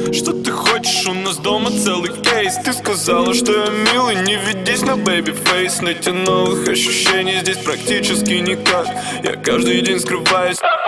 Что ты хочешь, у нас дома целый кейс. Ты сказала, что я милый, не ведись на baby face. Найти новых ощущений здесь практически никак. Я каждый день скрываюсь.